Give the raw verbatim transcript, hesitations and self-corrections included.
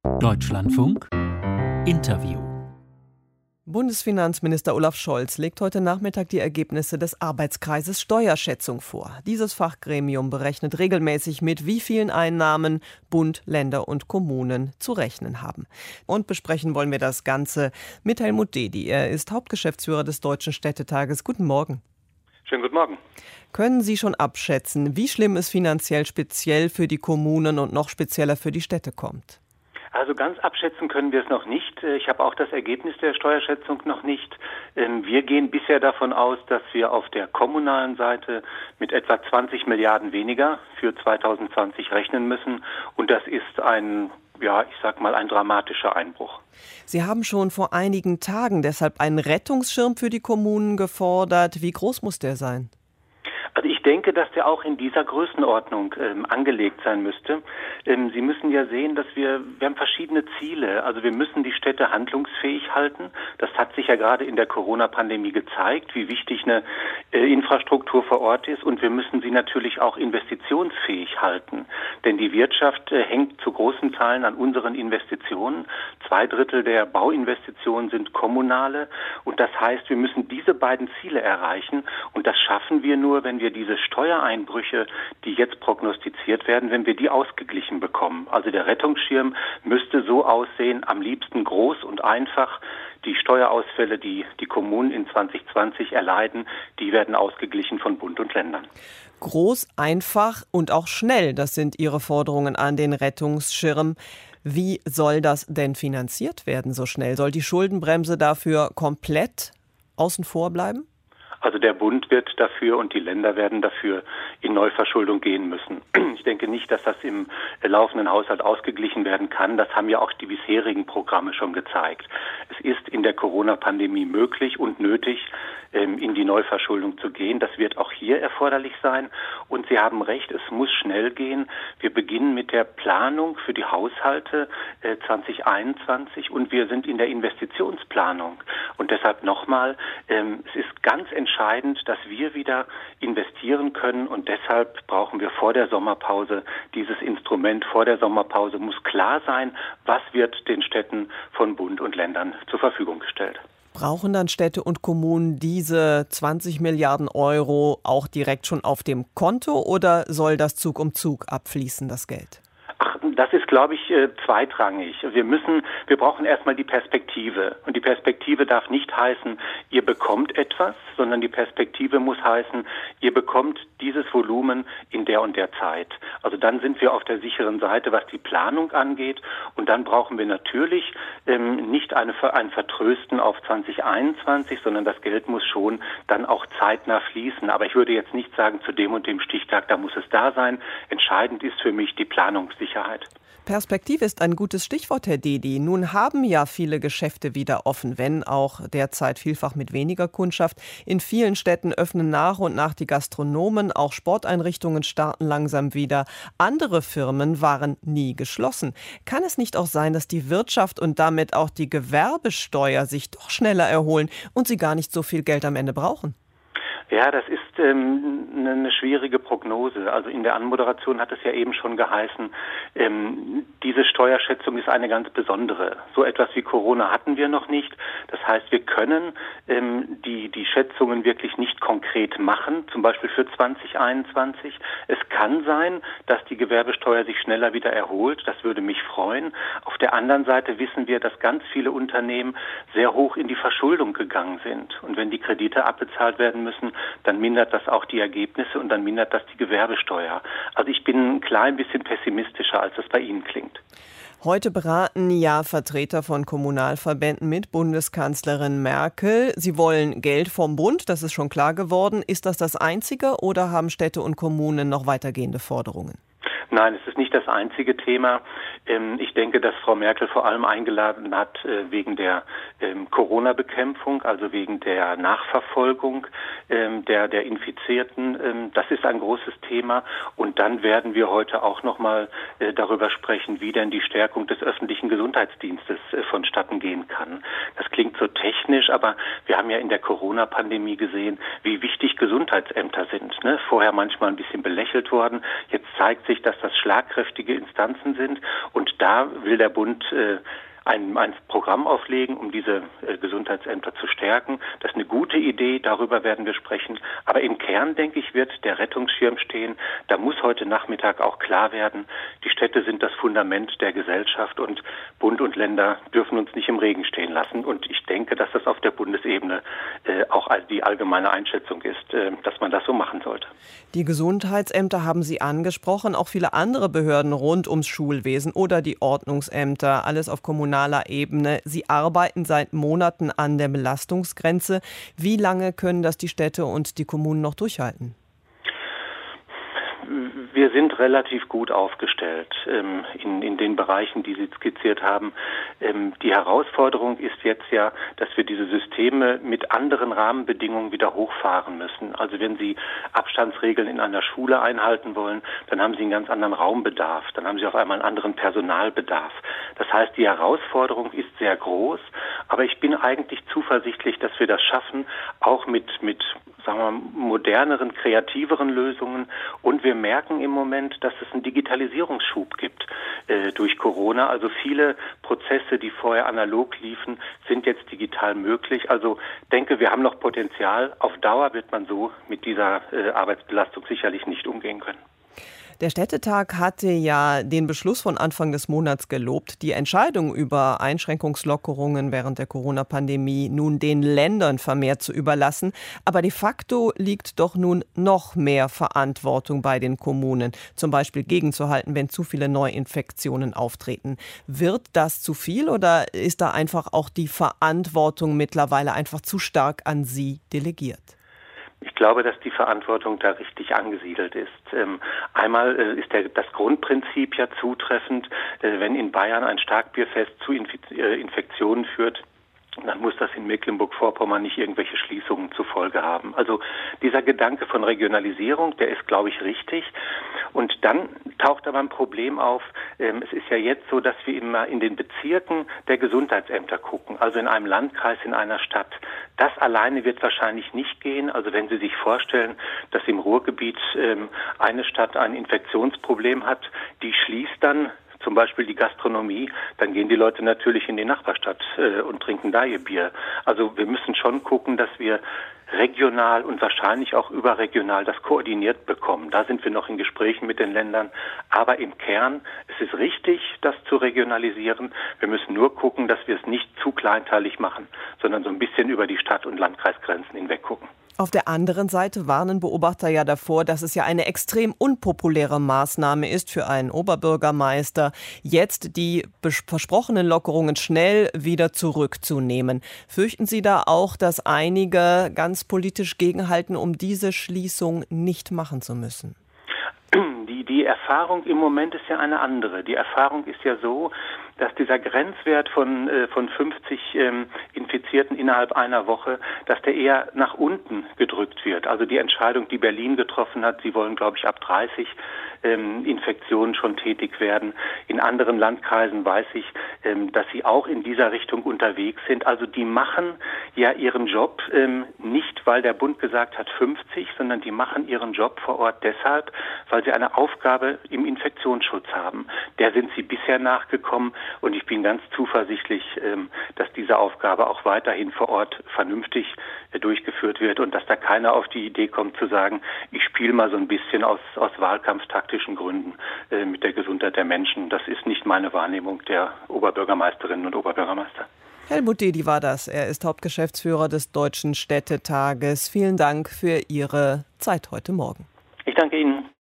Deutschlandfunk Interview. Bundesfinanzminister Olaf Scholz legt heute Nachmittag die Ergebnisse des Arbeitskreises Steuerschätzung vor. Dieses Fachgremium berechnet regelmäßig, mit wie vielen Einnahmen Bund, Länder und Kommunen zu rechnen haben. Und besprechen wollen wir das Ganze mit Helmut Dedi. Er ist Hauptgeschäftsführer des Deutschen Städtetages. Guten Morgen. Schönen guten Morgen. Können Sie schon abschätzen, wie schlimm es finanziell speziell für die Kommunen und noch spezieller für die Städte kommt? Also ganz abschätzen können wir es noch nicht. Ich habe auch das Ergebnis der Steuerschätzung noch nicht. Wir gehen bisher davon aus, dass wir auf der kommunalen Seite mit etwa zwanzig Milliarden weniger für zwanzig zwanzig rechnen müssen. Und das ist ein, ja, ich sag mal, ein dramatischer Einbruch. Sie haben schon vor einigen Tagen deshalb einen Rettungsschirm für die Kommunen gefordert. Wie groß muss der sein? Also ich denke, dass der auch in dieser Größenordnung ähm, angelegt sein müsste. Ähm, Sie müssen ja sehen, dass wir, wir haben verschiedene Ziele. Also wir müssen die Städte handlungsfähig halten. Das hat sich ja gerade in der Corona-Pandemie gezeigt, wie wichtig eine äh, Infrastruktur vor Ort ist. Und wir müssen sie natürlich auch investitionsfähig halten. Denn die Wirtschaft äh, hängt zu großen Teilen an unseren Investitionen. Zwei Drittel der Bauinvestitionen sind kommunale. Und das heißt, wir müssen diese beiden Ziele erreichen. Und das schaffen wir nur, wenn wir diese Steuereinbrüche, die jetzt prognostiziert werden, wenn wir die ausgeglichen bekommen. Also der Rettungsschirm müsste so aussehen, am liebsten groß und einfach. Die Steuerausfälle, die die Kommunen in zwanzig zwanzig erleiden, die werden ausgeglichen von Bund und Ländern. Groß, einfach und auch schnell, das sind Ihre Forderungen an den Rettungsschirm. Wie soll das denn finanziert werden so schnell? Soll die Schuldenbremse dafür komplett außen vor bleiben? Also der Bund wird dafür und die Länder werden dafür in Neuverschuldung gehen müssen. Ich denke nicht, dass das im laufenden Haushalt ausgeglichen werden kann. Das haben ja auch die bisherigen Programme schon gezeigt. Es ist in der Corona-Pandemie möglich und nötig, in die Neuverschuldung zu gehen. Das wird auch hier erforderlich sein. Und Sie haben recht, es muss schnell gehen. Wir beginnen mit der Planung für die Haushalte zwanzig einundzwanzig und wir sind in der Investitionsplanung. Und deshalb nochmal, es ist ganz entscheidend, dass wir wieder investieren können und deshalb brauchen wir vor der Sommerpause dieses Instrument. Vor der Sommerpause muss klar sein, was wird den Städten von Bund und Ländern zur Verfügung gestellt. Brauchen dann Städte und Kommunen diese zwanzig Milliarden Euro auch direkt schon auf dem Konto oder soll das Zug um Zug abfließen, das Geld? Ach, das ist, glaube ich, zweitrangig. Wir müssen, wir brauchen erstmal die Perspektive. Und die Perspektive darf nicht heißen, ihr bekommt etwas, sondern die Perspektive muss heißen, ihr bekommt dieses Volumen in der und der Zeit. Also dann sind wir auf der sicheren Seite, was die Planung angeht. Und dann brauchen wir natürlich ähm, nicht eine, ein Vertrösten auf zwanzig einundzwanzig, sondern das Geld muss schon dann auch zeitnah fließen. Aber ich würde jetzt nicht sagen, zu dem und dem Stichtag, da muss es da sein. Entscheidend ist für mich die Planungssicherheit. Perspektive ist ein gutes Stichwort, Herr Dedi. Nun haben ja viele Geschäfte wieder offen, wenn auch derzeit vielfach mit weniger Kundschaft. In vielen Städten öffnen nach und nach die Gastronomen, auch Sporteinrichtungen starten langsam wieder. Andere Firmen waren nie geschlossen. Kann es nicht auch sein, dass die Wirtschaft und damit auch die Gewerbesteuer sich doch schneller erholen und sie gar nicht so viel Geld am Ende brauchen? Ja, das ist ähm, eine schwierige Prognose. Also in der Anmoderation hat es ja eben schon geheißen, ähm, diese Steuerschätzung ist eine ganz besondere. So etwas wie Corona hatten wir noch nicht. Das heißt, wir können ähm, die, die Schätzungen wirklich nicht konkret machen, zum Beispiel für zwanzig einundzwanzig. Es kann sein, dass die Gewerbesteuer sich schneller wieder erholt. Das würde mich freuen. Auf der anderen Seite wissen wir, dass ganz viele Unternehmen sehr hoch in die Verschuldung gegangen sind. Und wenn die Kredite abbezahlt werden müssen, dann mindert das auch die Ergebnisse und dann mindert das die Gewerbesteuer. Also ich bin ein klein bisschen pessimistischer, als es bei Ihnen klingt. Heute beraten ja Vertreter von Kommunalverbänden mit Bundeskanzlerin Merkel. Sie wollen Geld vom Bund, das ist schon klar geworden. Ist das das Einzige oder haben Städte und Kommunen noch weitergehende Forderungen? Nein, es ist nicht das einzige Thema. Ich denke, dass Frau Merkel vor allem eingeladen hat wegen der Corona-Bekämpfung, also wegen der Nachverfolgung der, der Infizierten. Das ist ein großes Thema. Und dann werden wir heute auch noch mal darüber sprechen, wie denn die Stärkung des öffentlichen Gesundheitsdienstes vonstatten gehen kann. Das klingt so technisch, aber wir haben ja in der Corona-Pandemie gesehen, wie wichtig Gesundheitsämter sind. Ne? Vorher manchmal ein bisschen belächelt worden. Jetzt zeigt sich, dass das schlagkräftige Instanzen sind. Und da will der Bund äh, Ein, ein Programm auflegen, um diese äh, Gesundheitsämter zu stärken. Das ist eine gute Idee, darüber werden wir sprechen. Aber im Kern, denke ich, wird der Rettungsschirm stehen. Da muss heute Nachmittag auch klar werden, die Städte sind das Fundament der Gesellschaft und Bund und Länder dürfen uns nicht im Regen stehen lassen. Und ich denke, dass das auf der Bundesebene äh, auch die allgemeine Einschätzung ist, äh, dass man das so machen sollte. Die Gesundheitsämter haben Sie angesprochen, auch viele andere Behörden rund ums Schulwesen oder die Ordnungsämter, alles auf kommunaler Ebene. Sie arbeiten seit Monaten an der Belastungsgrenze. Wie lange können das die Städte und die Kommunen noch durchhalten? Wir sind relativ gut aufgestellt ähm, in, in den Bereichen, die Sie skizziert haben. Ähm, die Herausforderung ist jetzt ja, dass wir diese Systeme mit anderen Rahmenbedingungen wieder hochfahren müssen. Also wenn Sie Abstandsregeln in einer Schule einhalten wollen, dann haben Sie einen ganz anderen Raumbedarf. Dann haben Sie auf einmal einen anderen Personalbedarf. Das heißt, die Herausforderung ist sehr groß, aber ich bin eigentlich zuversichtlich, dass wir das schaffen, auch mit, mit sagen wir mal, moderneren, kreativeren Lösungen. Und wir merken im Moment, dass es einen Digitalisierungsschub gibt äh, durch Corona. Also viele Prozesse, die vorher analog liefen, sind jetzt digital möglich. Also denke, wir haben noch Potenzial. Auf Dauer wird man so mit dieser äh, Arbeitsbelastung sicherlich nicht umgehen können. Der Städtetag hatte ja den Beschluss von Anfang des Monats gelobt, die Entscheidung über Einschränkungslockerungen während der Corona-Pandemie nun den Ländern vermehrt zu überlassen. Aber de facto liegt doch nun noch mehr Verantwortung bei den Kommunen, zum Beispiel gegenzuhalten, wenn zu viele Neuinfektionen auftreten. Wird das zu viel oder ist da einfach auch die Verantwortung mittlerweile einfach zu stark an Sie delegiert? Ich glaube, dass die Verantwortung da richtig angesiedelt ist. Ähm, einmal äh, ist der, das Grundprinzip ja zutreffend, äh, wenn in Bayern ein Starkbierfest zu Infiz- äh, Infektionen führt, dann muss das in Mecklenburg-Vorpommern nicht irgendwelche Schließungen zur Folge haben. Also dieser Gedanke von Regionalisierung, der ist, glaube ich, richtig. Und dann taucht aber ein Problem auf. Ähm, es ist ja jetzt so, dass wir immer in den Bezirken der Gesundheitsämter gucken, also in einem Landkreis, in einer Stadt. Das alleine wird wahrscheinlich nicht gehen. Also wenn Sie sich vorstellen, dass im Ruhrgebiet ähm, eine Stadt ein Infektionsproblem hat, die schließt dann zum Beispiel die Gastronomie, dann gehen die Leute natürlich in die Nachbarstadt äh, und trinken da ihr Bier. Also wir müssen schon gucken, dass wir regional und wahrscheinlich auch überregional das koordiniert bekommen. Da sind wir noch in Gesprächen mit den Ländern. Aber im Kern, es ist richtig, das zu regionalisieren. Wir müssen nur gucken, dass wir es nicht zu kleinteilig machen, sondern so ein bisschen über die Stadt- und Landkreisgrenzen hinweg gucken. Auf der anderen Seite warnen Beobachter ja davor, dass es ja eine extrem unpopuläre Maßnahme ist für einen Oberbürgermeister, jetzt die versprochenen Lockerungen schnell wieder zurückzunehmen. Fürchten Sie da auch, dass einige ganz politisch gegenhalten, um diese Schließung nicht machen zu müssen? Die, die Erfahrung im Moment ist ja eine andere. Die Erfahrung ist ja so, dass dieser Grenzwert von, äh, von fünfzig ähm, Infizierten innerhalb einer Woche, dass der eher nach unten gedrückt wird. Also die Entscheidung, die Berlin getroffen hat, sie wollen, glaube ich, ab dreißig ähm, Infektionen schon tätig werden. In anderen Landkreisen weiß ich, ähm, dass sie auch in dieser Richtung unterwegs sind. Also die machen ja ihren Job ähm, nicht, weil der Bund gesagt hat fünfzig, sondern die machen ihren Job vor Ort deshalb, weil sie eine Aufgabe im Infektionsschutz haben. Der sind sie bisher nachgekommen. Und ich bin ganz zuversichtlich, dass diese Aufgabe auch weiterhin vor Ort vernünftig durchgeführt wird und dass da keiner auf die Idee kommt zu sagen, ich spiele mal so ein bisschen aus, aus wahlkampftaktischen Gründen mit der Gesundheit der Menschen. Das ist nicht meine Wahrnehmung der Oberbürgermeisterinnen und Oberbürgermeister. Helmut Dedi war das. Er ist Hauptgeschäftsführer des Deutschen Städtetages. Vielen Dank für Ihre Zeit heute Morgen. Ich danke Ihnen.